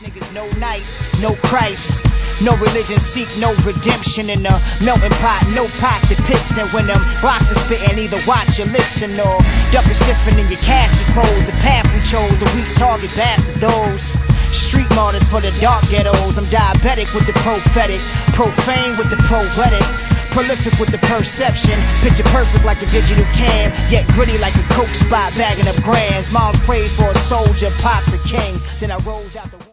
Niggas, no nights, no Christ. No religion, seek no redemption in the melting pot, no pot to piss in. When them rocks are spitting, either watch or listen or duck is stiffing in your casket clothes. The path we chose, the weak target bastard those. Street martyrs for the dark ghettos. I'm diabetic with the prophetic, profane with the poetic, prolific with the perception, picture perfect like a digital cam, yet gritty like a coke spot bagging up grams. Moms prayed for a soldier, pops a king, then I rose out the